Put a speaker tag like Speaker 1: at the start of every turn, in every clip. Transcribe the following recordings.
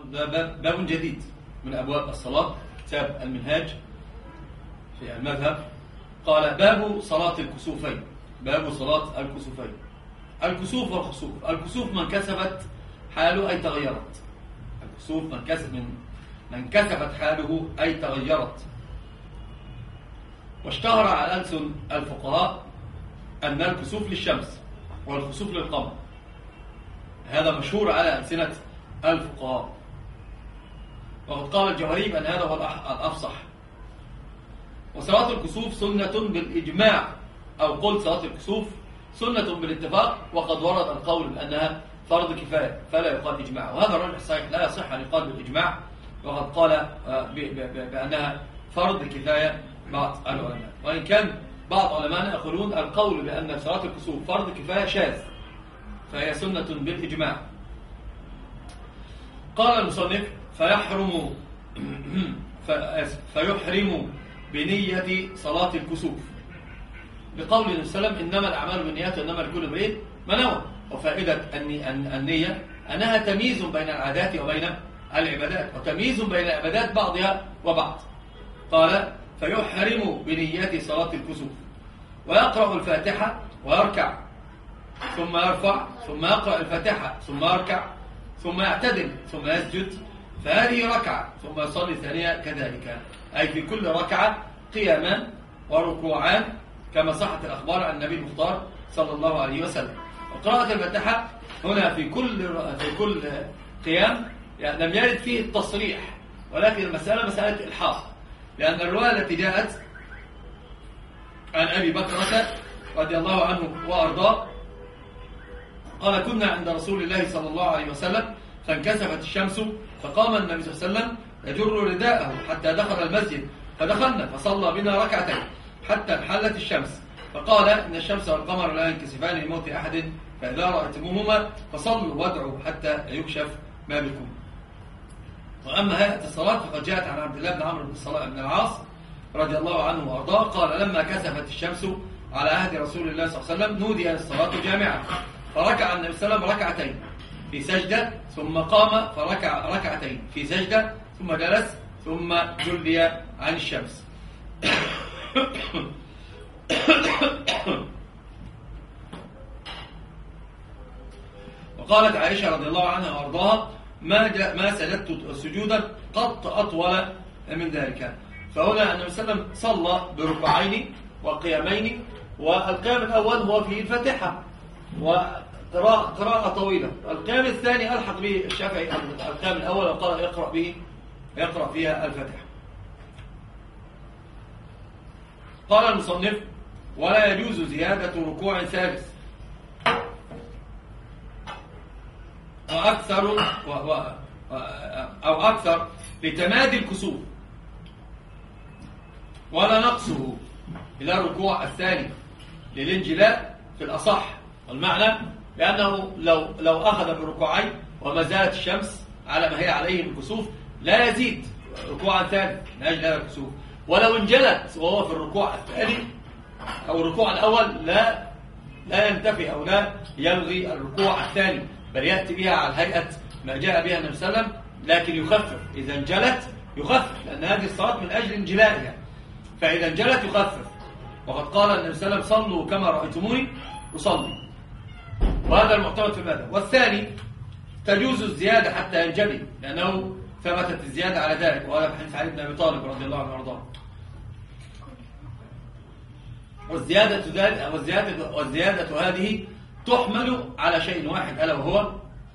Speaker 1: ده باب جديد من أبواب الصلاة، كتاب المنهاج في المذهب. قال باب صلاة الكسوفين. باب صلاة الكسوفين. الكسوف والخسوف. الكسوف من كسبت حاله أي تغيرت. الكسوف من كسبت حاله أي تغيرت. واشتهر على ألسن الفقهاء أن الكسوف للشمس والخسوف للقمر. هذا مشهور على ألسنة الفقهاء. وقد قال الجوهري أن هذا هو الأفصح. وصلاة الكسوف سنة بالإجماع، أو قل صلاة الكسوف سنة بالاتفاق، وقد ورد القول بأنها فرض كفاية فلا يقال إجماع، وهذا الرجح الصحيح لا يصح أن يقال بالإجماع، وقد قال بأنها فرض كفاية بعض العلماء. وإن كان بعض علماء يقولون القول بأن صلاة الكسوف فرض كفاية شاذ، فهي سنة بالإجماع. قال المصنف فيحرم بنية صلاة الكسوف، بقول النبي صلى الله عليه وسلم إنما الأعمال بالنيات وإنما لكل امرئ ما نوى. وفائدة النية أنها تمييز بين العادات وبين العبادات، وتمييز بين العبادات بعضها وبعض. قال فيحرم بنية صلاة الكسوف، ويقرأ الفاتحة ويركع ثم يرفع ثم يقرأ الفاتحة ثم يركع ثم يعتدل ثم يسجد، فهذه ركعة، ثم يصلي الثانية كذلك، أي في كل ركعة قيامان وركوعان كما صحت الأخبار عن النبي المختار صلى الله عليه وسلم. وقراءة الفاتحة هنا في كل قيام يعني لم يرد فيه التصريح، ولكن المسألة مسألة إلحاق، لأن الرواية التي جاءت عن أبي بكرة رضي الله عنه وأرضاه قال كنا عند رسول الله صلى الله عليه وسلم فانكسفت الشمس، فقام النبي صلى الله عليه وسلم يجر رداءه حتى دخل المسجد، فدخلنا فصلى بنا ركعتين حتى انحلت الشمس، فقال إن الشمس والقمر لا ينكسفان لموت أحد، فإذا رأيتموهما فصلوا وادعوا حتى يكشف ما بكم. وأما هيئة الصلاة فقد جاءت عن عبد الله بن عمرو بن العاص رضي الله عنه وأرضاه قال لما كسفت الشمس على عهد رسول الله صلى الله عليه وسلم نودي للصلاة جامعة، فركع النبي صلى الله عليه وسلم ركعتين في سجدة، ثم قام فركع ركعتين في سجدة، ثم جلس، ثم جلي عن الشمس. وقالت عائشة رضي الله عنها وأرضاها ما سجدت سجودا قط أطول من ذلك. فهنا النبي صلى الله عليه وسلم صلى بركعين وقيامين، والقيام الأول هو في الفاتحة وقراءة طويلة. القيام الثاني ألحق به الشافعي القيام الأول وقال يقرأ فيها الفاتحة. قال المصنف ولا يجوز زيادة ركوع ثالث أو أكثر لتمادي الكسوف، ولا نقصه إلى الركوع الثاني للانجلاء في الأصح. والمعنى لأنه لو أخذ بالركوعين وما زالت الشمس على ما هي عليه من كسوف لا يزيد ركوعا ثاني من أجل هذا الكسوف، ولو انجلت وهو في الركوع الثاني أو الركوع الأول لا ينتفي أو لا يلغي الركوع الثاني، بل يأتي بها على هيئة ما جاء بها النبي صلى الله عليه وسلم، لكن يخفف. إذا انجلت يخفف، لأن هذه الصلاة من أجل انجلائها، فإذا انجلت يخفف. وقد قال النبي صلى الله عليه وسلم صلوا كما رأيتموني أصلي، وهذا المعتمد في المذهب. والثاني تجوز الزيادة حتى ينجلي، لأنه ثبتت الزيادة على ذلك، وهذا في حديث علي بن أبي طالب رضي الله عنه وارضاه. والزيادة هذه تحمل على شيء واحد، ألا وهو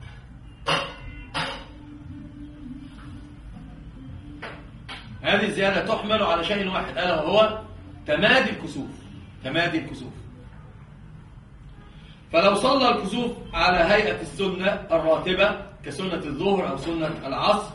Speaker 1: هذه الزيادة تحمل على شيء واحد، ألا وهو تمادي الكسوف. فلو صلى الكسوف على هيئة السنة الراتبة كسنة الظهر أو سنة العصر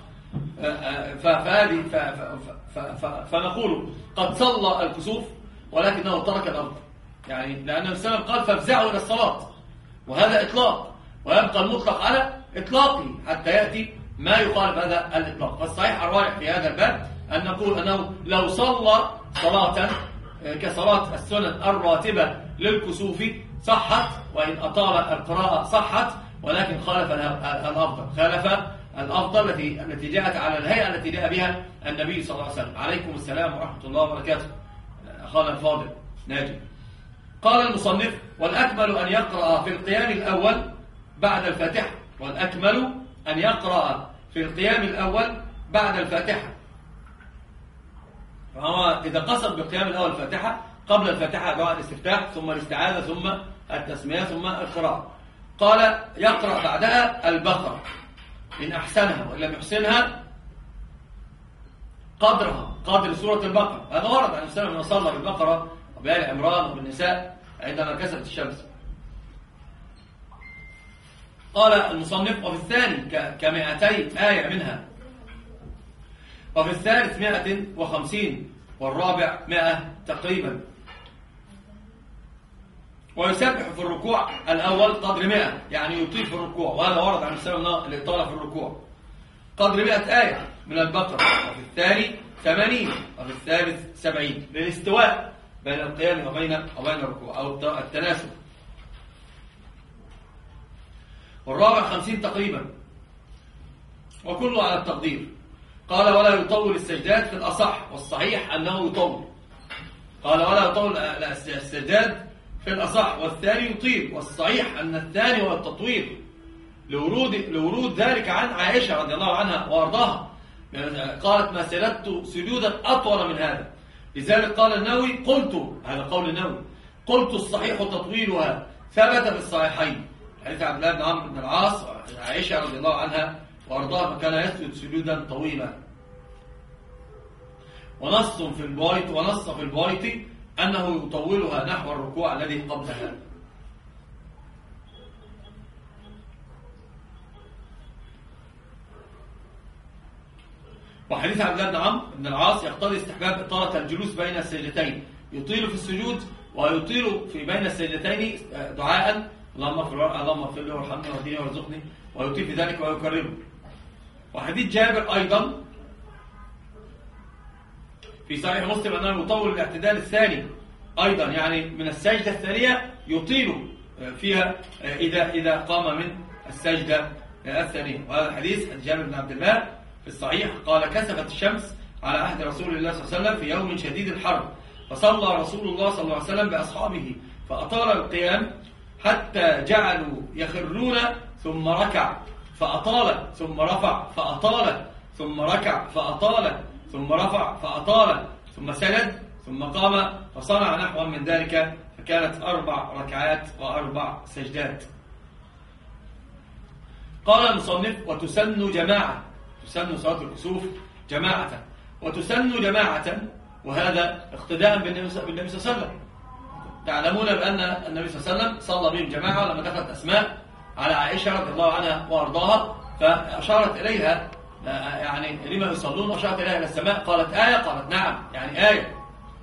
Speaker 1: فنقول قد صلى الكسوف ولكنه ترك الأرض، يعني لأن النبي صلى الله عليه وسلم قال فافزعوا إلى الصلاة، وهذا إطلاق، ويبقى المطلق على إطلاقه حتى يأتي ما يخالف هذا الإطلاق. فالصحيح الراجح في هذا الباب أن نقول أنه لو صلى صلاة كصلاة السنن الراتبة للكسوف صحت، وإن أطال القراءة صحت، ولكن خالف الأفضل التي جاءت على الهيئة التي جاء بها النبي صلى الله عليه وسلم. عليكم السلام ورحمة الله وبركاته أخانا الفاضل ناجي. قال المصنف: والأكمل أن يقرأ في القيام الأول بعد الفاتحة. والأكمل أن يقرأ في القيام الأول بعد الفاتحة. فهو إذا قصد بالقيام الأول الفاتحة، قبل الفاتحة دعاء الاستفتاح، ثم الاستعاذة، ثم التسمية، ثم القراءة. قال: يقرأ بعدها البقرة إن أحسنها، وإن لم يحسنها قدرها، قدر سورة البقرة. هذا ورد عن السلام أنه صلى بالبقرة وبآل عمران وبالنساء عندما كسرت الشمس. قال المصنف: وفي الثاني ك200 آية منها، وفي الثالث 150، والرابع 100 تقريبا. ويسبح في الركوع الأول قدر 100، يعني يطيل في الركوع، وهذا ورد عن السلام الإطالة في الركوع قدر 100 آية من البقرة. وفي الثاني 80، وفي الثالث 70 للاستواء بين القيام وبين الركوع أو التناسب. والرابع 50 تقريبا، وكله على التقدير. قال: ولا يطول السجدات في الأصح، والصحيح أنه يطول. قال: ولا يطول السجدات في الأصح، والثاني يطيل، والصحيح أن الثاني هو التطويل، لورود ذلك عن عائشة رضي الله عنها وأرضاها، قالت: ما سجدت سجودا أطول من هذا. لذلك قال النووي: قلت، هذا قول النووي، قلت الصحيح تطويلها ثبت في الصحيحين، حديث عبد الله بن عمرو بن العاص عائشة رضي الله عنها وأرضاها، كان يسجد سجودا طويلا. ونص في البويط أنه يطولها نحو الركوع الذي قبلها. وحديث عبد الله بن عمرو بن العاص يقتضي استحباب إطالة الجلوس بين السجدتين، يطيل في السجود ويطيل في بين السجدتين دعاء: اللهم اغفر لي وارحمني واهدني وارزقني، ويطيل في ذلك ويكرره. وحديث جابر أيضا في صحيح مسلم أنه يطول الاعتدال الثاني أيضا، يعني من السجدة الثانية يطيل فيها إذا قام من السجدة الثانية. وهذا الحديث عن جابر بن عبد الله في الصحيح قال: كسفت الشمس على عهد رسول الله صلى الله عليه وسلم في يوم شديد الحر، فصلى رسول الله صلى الله عليه وسلم بأصحابه، فأطال القيام حتى جعلوا يخرون، ثم ركع فأطال، ثم رفع فأطال، ثم ركع فأطال، ثم رفع فأطال، ثم سجد، ثم قام فصنع نحوا من ذلك، فكانت 4 ركعات و4 سجدات. قال المصنف: وتسن جماعة، تسن صلاة الكسوف جماعة، وتسن جماعة، وهذا اقتداء بالنبي صلى الله عليه وسلم. تعلمون بأن النبي صلى الله عليه وسلم صلى بهم جماعة، لما دخلت أسماء على عائشة رضي الله عنها وأرضاها فأشارت إليها، يعني لما يصلون، أشارت إليها إلى السماء، قالت: آية؟ قالت: نعم، يعني آية.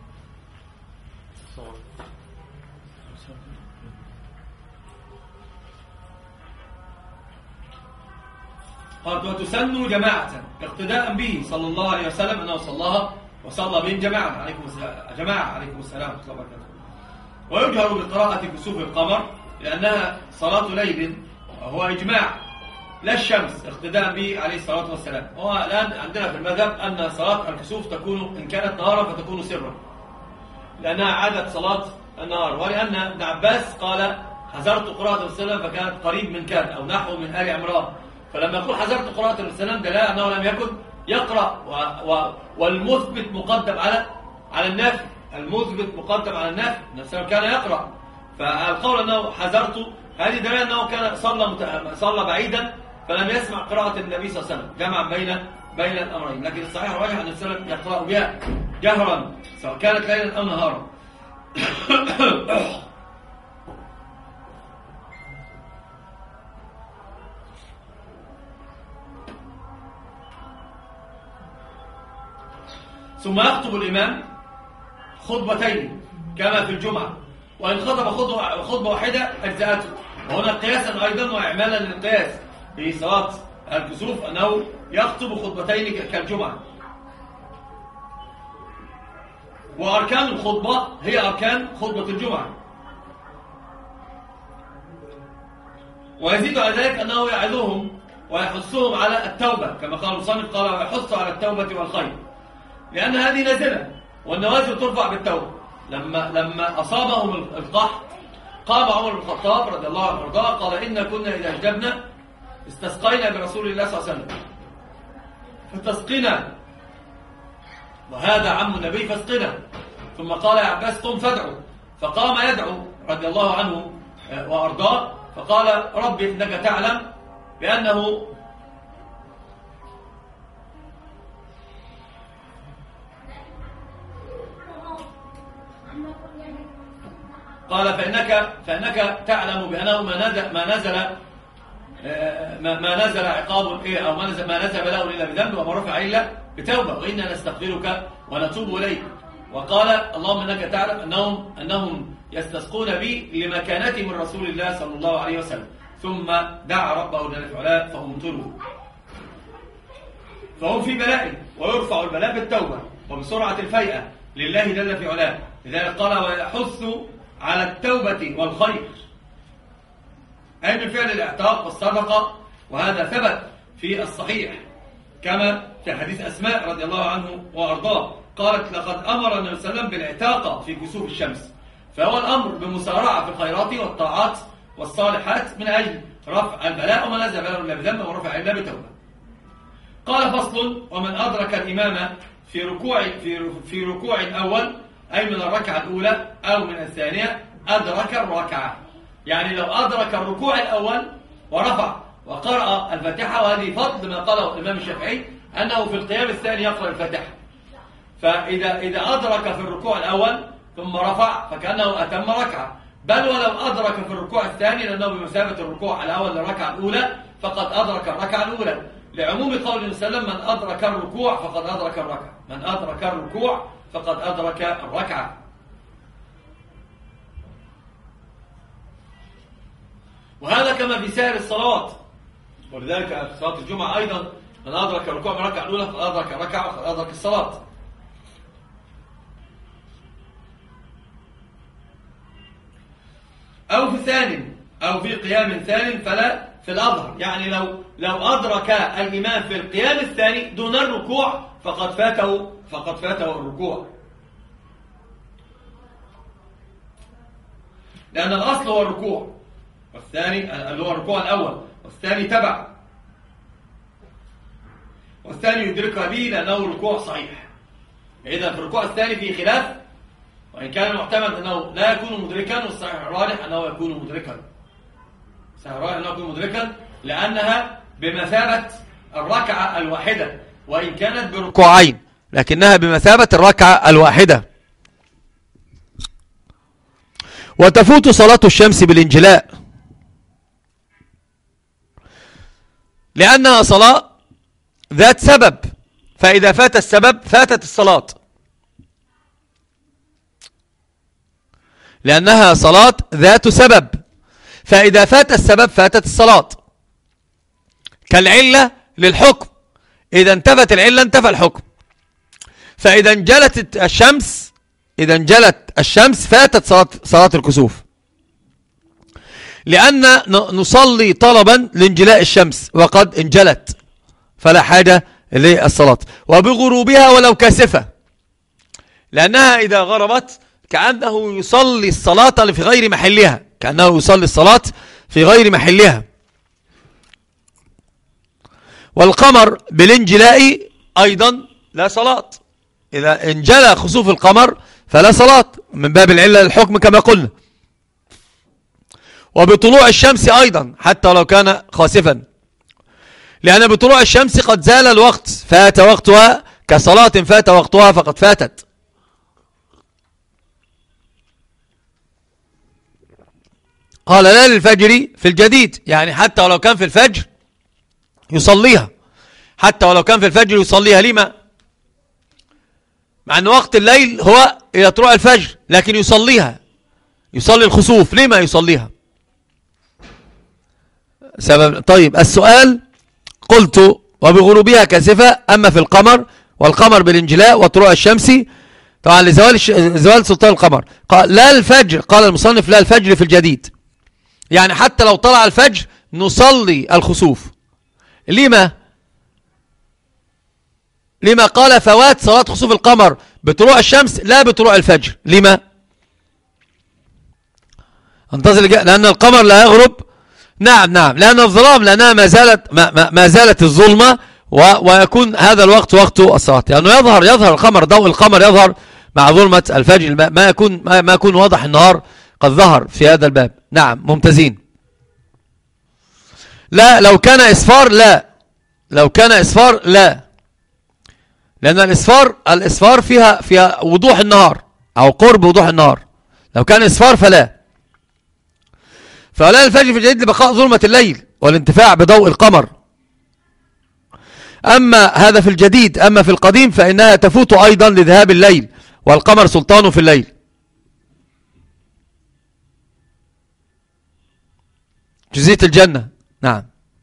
Speaker 1: قالت: وتسن جماعة، اقتداء به صلى الله عليه وسلم أنه صلاها وصلى بهم جماعة. عليكم السلام ورحمة الله وبركاته. ويجهر بقراءة كسوف القمر لأنها صلاة ليل، وهو إجماع، لا الشمس، اقتداء به عليه الصلاة والسلام. هو الآن عندنا في المذهب أن صلاة الكسوف تكون إن كانت نهارا فتكون سرا، لأنها عادة صلاة النهار. ولأن ابن عباس قال: حذرت قراءة السلام، فكانت قريب من كان أو نحو من آل عمران. فلما يقول حذرت قراءة السلام دلالة أنه لم يكن يقرأ، والمثبت مقدم على النافي، المثبت مقدم على النافي. النبي كان يقرأ، فالقول أنه حذرت هذه دلالة أنه كان صلى بعيدا فلم يسمع قراءة النبي صلى الله عليه وسلم، جمعا بين الأمرين. لكن الصحيح الراجح أن النبي صلى الله عليه وسلم يقرأ بها جهرا سواء كانت ليلا أو نهارا. ثم يخطب الإمام خطبتين كما في الجمعة، وإن خطب خطبة واحدة أجزاءته. وهنا قياسا أيضا وإعمالا للقياس في صلاة الكسوف أنه يخطب خطبتين كالجمعة. وأركان الخطبة هي أركان خطبة الجمعة. ويزيد على ذلك أنه يعظهم ويحثهم على التوبة كما قال المصنف، قال ويحث على التوبة والخير، لأن هذه نازلة والنوازل ترفع بالتوبة. لما أصابهم القحط قام عمر بن الخطاب رضي الله عنه وارضاه قال إن كنا إذا اجدبنا استسقينا برسول الله صلى الله عليه وسلم فتسقنا، وهذا عم النبي فاسقنا. ثم قال يا عباس قم فادعو، فقام يدعو رضي الله عنه وارضاه، فقال ربي انك تعلم بانه قال فانك تعلم بانه ما نزل عقاب او ما نزل بلاء الا بذنب وما رفع الا بتوبه، وانا نستغفرك ونتوب اليك. وقال اللهم انك تعلم انهم يستسقون بي لمكانتي من رسول الله صلى الله عليه وسلم. ثم دعا ربه جل في علاه فامطروا. فهم في بلاء، ويرفع البلاء بالتوبه وبسرعه الفيئه لله جل في علاه. لذلك قال ويحث على التوبه والخير، أي من فعل الاعتاق والصدقة، وهذا ثبت في الصحيح كما في حديث أسماء رضي الله عنه وأرضاه قالت لقد أمر النبي صلى الله عليه وسلم بالعتاقة في كسوف الشمس، فهو الأمر بمسارعة في الخيرات والطاعات والصالحات من أجل رفع البلاء، ومن نزل بلاء إلا بذنب ورفع إلا بتوبة. قال فصل ومن أدرك الإمام في ركوع أول، أي من الركعة الأولى أو من الثانية، أدرك الركعة. يعني لو أدرك الركوع الأول ورفع وقرأ الفاتحة، وهذه فضل ما قاله الإمام الشافعي أنه في القيام الثاني يقرأ الفاتحة. فإذا أدرك في الركوع الأول ثم رفع فكأنه أتم ركعة، بل ولو أدرك في الركوع الثاني لأنه بمثابة الركوع الأول للركعة الأولى فقد أدرك الركعة الأولى، لعموم قول النبي صلى الله عليه وسلم من أدرك الركوع فقد أدرك الركعة، من أدرك الركوع فقد أدرك الركعة. وهذا كما في سائر الصلوات، ولذلك في صلاة الجمعة أيضا من أدرك الركوع من الركعة الأولى فقد أدرك الركعة وقد أدرك الصلاة. أو في ثاني أو في قيام ثاني فلا في الأظهر، يعني لو أدرك الإمام في القيام الثاني دون الركوع فقد فاته الركوع، لأن الأصل هو الركوع، والثاني اللي هو الركوع الأول، والثاني تبع، والثاني يدركها به لأنه الركوع صحيح. إذا في الركوع الثاني فيه خلاف، وإن كان المعتمد أنه لا يكون مدركا، والصحيح الراجح أنه يكون مدركا. الصحيح الراجح أنه يكون مدركا لأنها بمثابة الركعة الواحدة، وإن كانت بركوعين لكنها بمثابة الركعة الواحدة. وتفوت صلاة الشمس بالانجلاء لأنها صلاة ذات سبب، فإذا فات السبب فاتت الصلاة، لأنها صلاة ذات سبب، فإذا فات السبب فاتت الصلاة. كالعلة للحكم، إذا انتفت العلة انتفى الحكم. فإذا انجلت الشمس فاتت صلاة الكسوف، لأن نصلي طلبا لانجلاء الشمس وقد انجلت فلا حاجة للصلاة. وبغروبها ولو كاسفة، لأنها إذا غربت كأنه يصلي الصلاة في غير محلها، كأنه يصلي الصلاة في غير محلها. والقمر بالانجلاء أيضا لا صلاة، إذا انجلى خسوف القمر فلا صلاة من باب العلة للحكم كما قلنا. وبطلوع الشمس أيضا حتى لو كان خاسفا، لأن بطلوع الشمس قد زال الوقت، فات وقتها كصلاة فات وقتها فقد فاتت. قال لا للفجر في الجديد، يعني حتى ولو كان في الفجر يصليها، حتى ولو كان في الفجر يصليها. لما؟ مع أن وقت الليل هو إلى طلوع الفجر، لكن يصليها، يصلي الخسوف. لما يصليها؟ سبب. طيب السؤال، قلت وبغروبها كاسفة، أما في القمر والقمر بالانجلاء وطلوع الشمس طبعا لزوال سلطان القمر. قال لا الفجر، قال المصنف لا الفجر في الجديد، يعني حتى لو طلع الفجر نصلي الخسوف،
Speaker 2: لما قال فوات صلاة خسوف القمر بطلوع الشمس لا بطلوع الفجر؟ لما؟ انتظر لأن القمر لا يغرب. نعم لأن الظلام، لأنها ما زالت الظلمة، ويكون هذا الوقت وقت الصلاة، لأنه يظهر القمر، ضوء القمر يظهر مع ظلمة الفجر، ما يكون واضح النهار قد ظهر في هذا الباب. نعم ممتازين. لا لو كان إسفار لا، لأن الإسفار فيها وضوح النهار أو قرب وضوح النهار. لو كان إسفار فلا الفجر في الجديد لبقاء ظلمة الليل والانتفاع بضوء القمر. أما هذا في الجديد، أما في القديم فإنها تفوت أيضا لذهاب الليل، والقمر سلطان في الليل. جزية الجنة. نعم.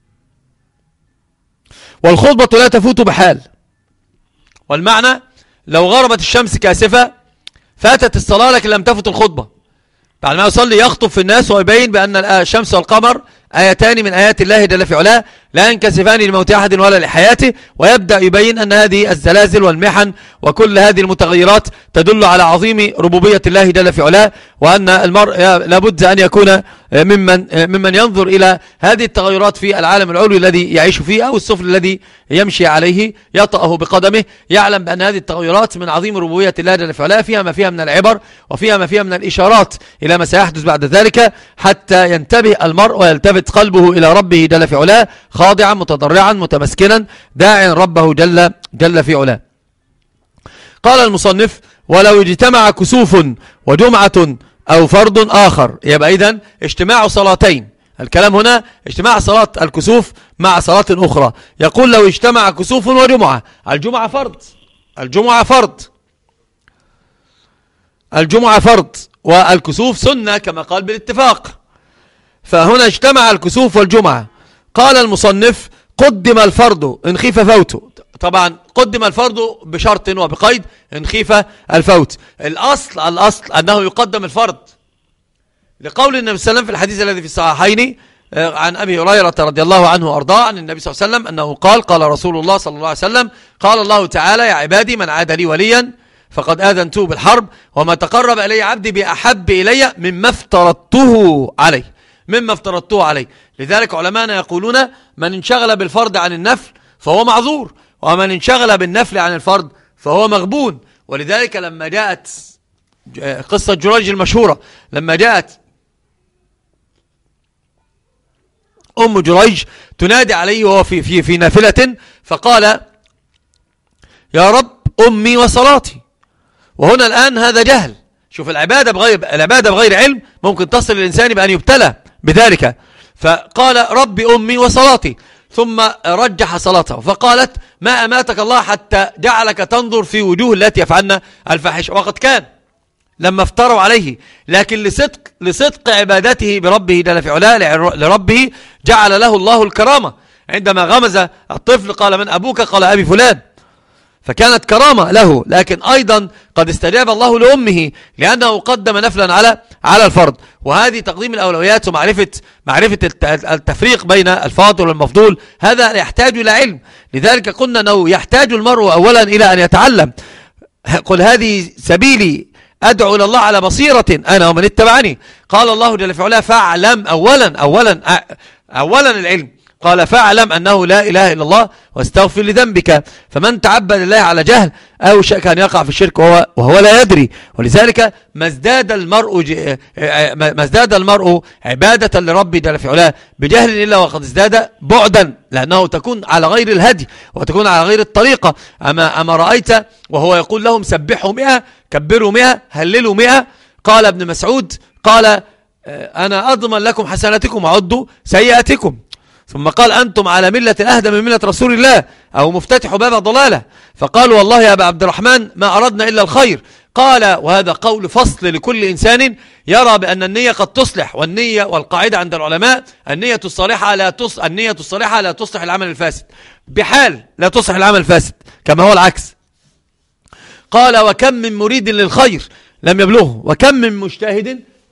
Speaker 2: والخطبة لا تفوت بحال. والمعنى لو غربت الشمس كاسفة فاتت الصلاة لكن لم تفت الخطبة. بعد ما يصلي يخطب في الناس ويبين بأن الشمس والقمر آيتان من آيات الله جل في علاه لا ينكسفان لموت أحد ولا لحياته، ويبدأ يبين أن هذه الزلازل والمحن وكل هذه المتغيرات تدل على عظيم ربوبية الله جل في علاه، وأن المرء لابد أن يكون ممن ينظر إلى هذه التغيرات في العالم العلوي الذي يعيش فيه أو السفل الذي يمشي عليه يطأه بقدمه، يعلم بأن هذه التغيرات من عظيم ربوبية الله جل في علاه، فيها ما فيها من العبر وفيها ما فيها من الإشارات إلى ما سيحدث بعد ذلك، حتى ينتبه المرء ويلتفت قلبه إلى ربه جل في علاه خاضعا متضرعا متمسكنا داعيا ربه جل في علاه. قال المصنف: ولو اجتمع كسوف وجمعة أو فرض آخر. يبقى إذن اجتماع صلاتين. الكلام هنا اجتماع صلاة الكسوف مع صلاة أخرى. يقول لو اجتمع كسوف وجمعة. الجمعة فرض والكسوف سنة كما قال بالاتفاق. فهنا اجتمع الكسوف والجمعة. قال المصنف: قدم الفرض إن خيف فوته. طبعا قدم الفرض بشرط وبقيد إن خيف الفوت. الأصل أنه يقدم الفرض، لقول النبي صلى الله عليه وسلم في الحديث الذي في الصحيحين عن أبي هريرة رضي الله عنه وأرضاه عن النبي صلى الله عليه وسلم أنه قال رسول الله صلى الله عليه وسلم: قال الله تعالى: يا عبادي من عاد لي وليا فقد آذنته بالحرب، وما تقرب إلي عبدي بأحب إلي مما افترضته عليه. لذلك علماءنا يقولون: من انشغل بالفرض عن النفل فهو معذور، ومن انشغل بالنفل عن الفرض فهو مغبون. ولذلك لما جاءت قصة جريج المشهورة، لما جاءت أم جريج تنادي عليه وهو في نافلة، فقال: يا رب أمي وصلاتي. وهنا الآن هذا جهل. شوف، العبادة بغير علم ممكن تصل الإنسان بأن يبتلى بذلك. فقال: ربي أمي وصلاتي، ثم رجح صلاته فقالت: ما أماتك الله حتى جعلك تنظر في وجوه التي يفعلن الفاحشة. وقد كان لما افتروا عليه، لكن لصدق عبادته بربه جل في علاه لربه جعل له الله الكرامة. عندما غمز الطفل قال: من أبوك؟ قال: أبي فلان. فكانت كرامة له، لكن أيضا قد استجاب الله لأمه لأنه قدم نفلا على الفرض. وهذه تقديم الأولويات ومعرفة التفريق بين الفاضل والمفضول، هذا يحتاج إلى علم. لذلك قلنا أنه يحتاج المرء أولا إلى أن يتعلم. قل هذه سبيلي أدعو إلى الله على بصيرة أنا ومن اتبعني. قال الله جل في علاه: فاعلم. أولا العلم. قال: فاعلم أنه لا إله إلا الله واستغفر لذنبك. فمن تعبد الله على جهل أوشك أن يقع في الشرك وهو لا يدري. ولذلك ما ازداد المرء عبادة لربه جل في علاه بجهل إلا وقد ازداد بعدا، لأنه تكون على غير الهدي وتكون على غير الطريقة. أما رأيت وهو يقول لهم: سبحوا 100، كبروا 100، هللوا 100. قال ابن مسعود: قال: أنا أضمن لكم حسناتكم وعدوا سيئاتكم. ثم قال: أنتم على ملة أهدى من ملة رسول الله، أو مفتتح باب ضلالة. فقالوا: والله يا أبا عبد الرحمن ما أردنا إلا الخير. قال: وهذا قول فصل لكل إنسان يرى بأن النية قد تصلح. والنية والقاعدة عند العلماء: النية الصالحة لا تصلح العمل الفاسد، بحال لا تصلح العمل الفاسد، كما هو العكس. قال: وكم من مريد للخير لم يبلغه، وكم من مجتهد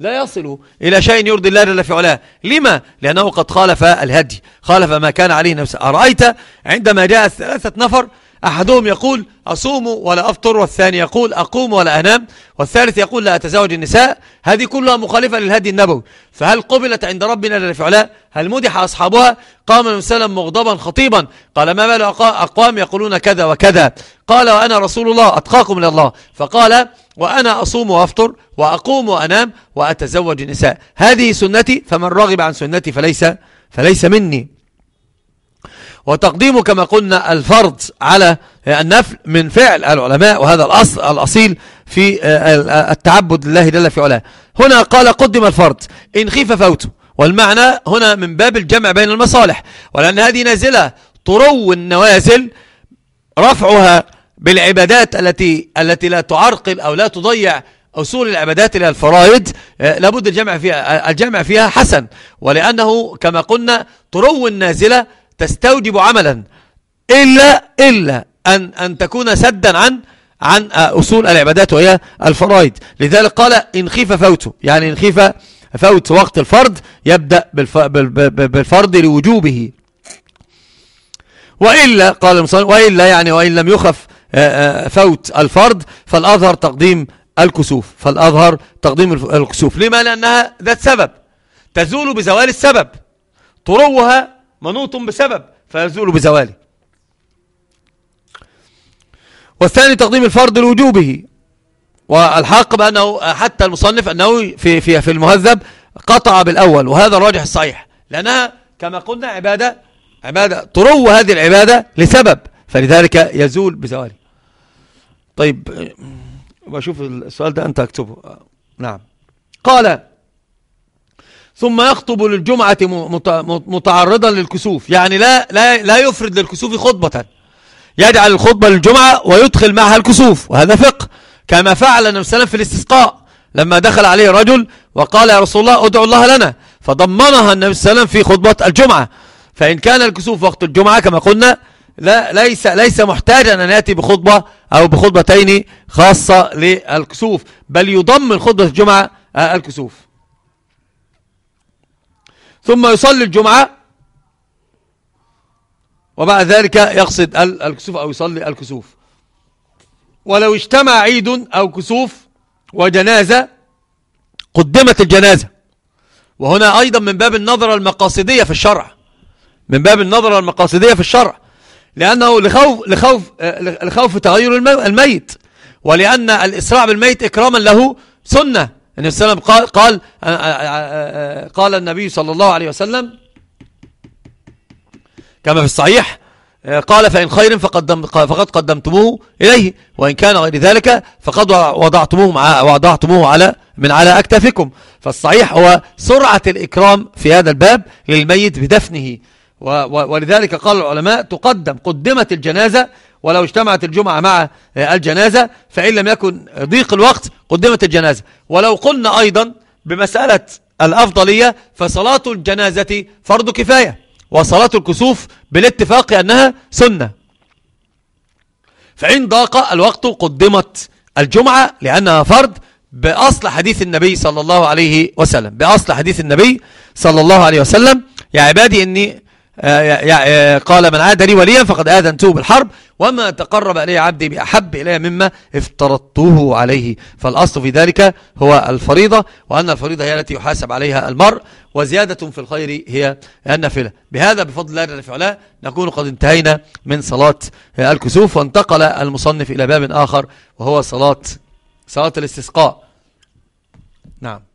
Speaker 2: لا يصل إلى شيء يرضي الله جل في علاه. لما؟ لأنه قد خالف الهدي، خالف ما كان عليه نفسه. أرأيت عندما جاء 3 نفر، أحدهم يقول أصوم ولا أفطر، والثاني يقول أقوم ولا أنام، والثالث يقول لا أتزوج النساء، هذه كلها مخالفة للهدي النبوي، فهل قبلت عند ربنا جل في علاه؟ هل مدح أصحابها؟ قام النبي صلى الله عليه وسلم مغضبا خطيبا قال ما بال أقوام يقولون كذا وكذا، قال وأنا رسول الله أتقاكم إلى الله، فقال وأنا أصوم وأفطر وأقوم وأنام وأتزوج النساء، هذه سنتي، فمن رغب عن سنتي فليس مني. وتقديم كما قلنا الفرض على النفل من فعل العلماء، وهذا الأصيل في التعبد لله جل في علاه. هنا قال قدم الفرض إن خيف فوته، والمعنى هنا من باب الجمع بين المصالح، ولأن هذه نازلة ترو النوازل، رفعها بالعبادات التي لا تعرقل أو لا تضيع أصول العبادات إلى الفرائض، لابد الجمع فيها حسن، ولأنه كما قلنا ترو النازلة تستوجب عملا إلا أن تكون سدا عن أصول العبادات وهي الفرائض. لذلك قال إن خيف فوته، يعني إن خيف فوت وقت الفرض يبدأ بالفرض لوجوبه، وإلا قال المصنف وإلا يعني وإن لم يخف فوت الفرض فالأظهر تقديم الكسوف، لما؟ لأنها ذات سبب تزول بزوال السبب، طروها منوط بسبب فيزول بزواله. والثاني تقديم الفرض لوجوبه، والحق بأنه حتى المصنف أنه في المهذب قطع بالأول، وهذا الراجح الصحيح، لأنها كما قلنا عبادة ترو هذه العبادة لسبب، فلذلك يزول بزواله. طيب بشوف السؤال ده أنت أكتبه. نعم. قال ثم يخطب للجمعة متعرضا للكسوف، يعني لا يفرد للكسوف خطبة، يجعل الخطبة للجمعة ويدخل معها الكسوف، وهذا فقه، كما فعل النبي صلى الله عليه وسلم في الاستسقاء لما دخل عليه رجل وقال يا رسول الله ادعو الله لنا، فضمنها النبي صلى الله عليه وسلم في خطبة الجمعة. فإن كان الكسوف وقت الجمعة كما قلنا ليس محتاجا أن يأتي بخطبة أو بخطبتين خاصة للكسوف، بل يضمن خطبة الجمعة الكسوف. ثم يصلي الجمعة وبعد ذلك يقصد الكسوف أو يصلي الكسوف. ولو اجتمع عيد أو كسوف وجنازة قدمت الجنازة، وهنا أيضا من باب النظرة المقاصدية في الشرع، لأنه لخوف تغير الميت، ولأن الإسراع بالميت إكراما له سنة. النبي صلى الله عليه وسلم قال النبي صلى الله عليه وسلم كما في الصحيح قال فإن خير فقد قدمتموه إليه، وإن كان غير ذلك فقد وضعتموه على أكتافكم. فالصحيح هو سرعة الإكرام في هذا الباب للميت بدفنه، ولذلك قال العلماء قدمت الجنازة ولو اجتمعت الجمعة مع الجنازة، فإن لم يكن ضيق الوقت قدمت الجنازة. ولو قلنا أيضا بمسألة الأفضلية فصلاة الجنازة فرض كفاية، وصلاة الكسوف بالاتفاق أنها سنة، فإن ضاق الوقت قدمت الجمعة لأنها فرض بأصل حديث النبي صلى الله عليه وسلم يا عبادي إني قال من عاد لي وليا فقد آذنته بالحرب، وما تقرب إلي عبدي بأحب إلي مما افترضته عليه. فالأصل في ذلك هو الفريضة، وأن الفريضة هي التي يحاسب عليها المرء، وزيادة في الخير هي النافلة. بهذا بفضل الله جل في علاه نكون قد انتهينا من صلاة الكسوف، وانتقل المصنف إلى باب آخر وهو صلاة الاستسقاء. نعم.